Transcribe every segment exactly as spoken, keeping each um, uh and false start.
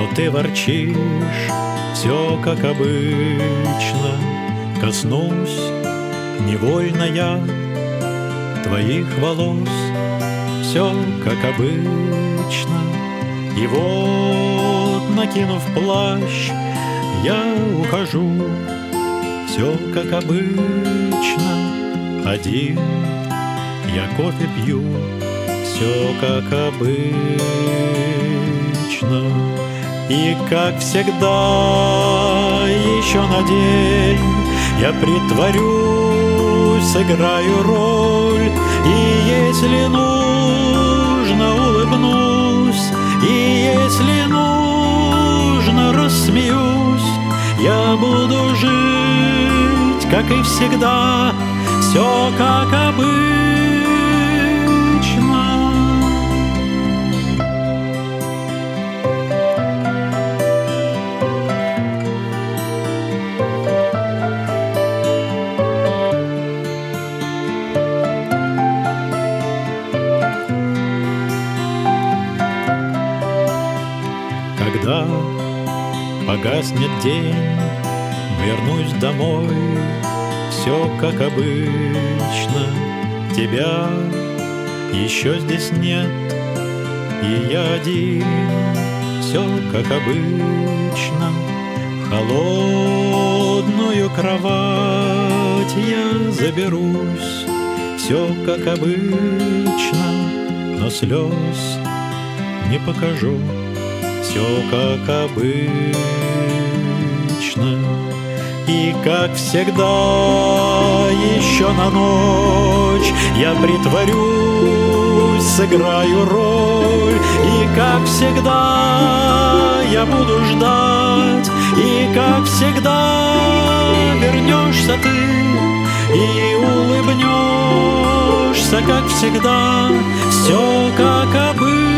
Но ты ворчишь, все как обычно. Коснусь невольно я твоих волос, все как обычно. И вот, накинув плащ, я ухожу, все как обычно. Один я кофе пью, все как обычно. И как всегда еще на день я притворюсь, сыграю роль. И если нужно, улыбнусь, и если нужно, рассмеюсь. Я буду жить, как и всегда, все как обычно. Когда погаснет день, вернусь домой, все как обычно. Тебя еще здесь нет, и я один, все как обычно. В холодную кровать я заберусь, все как обычно, но слез не покажу. Все как обычно. И как всегда еще на ночь я притворюсь, сыграю роль. И как всегда я буду ждать, и как всегда вернешься ты и улыбнешься, как всегда, все как обычно.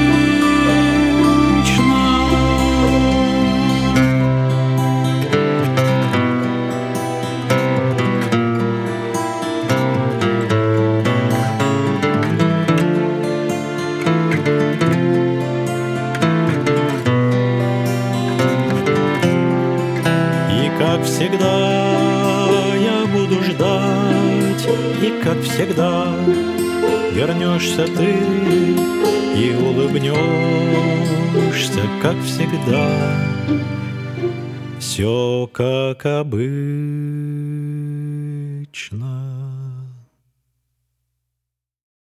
Как всегда я буду ждать, и как всегда вернешься ты и улыбнешься, как всегда, все как обычно.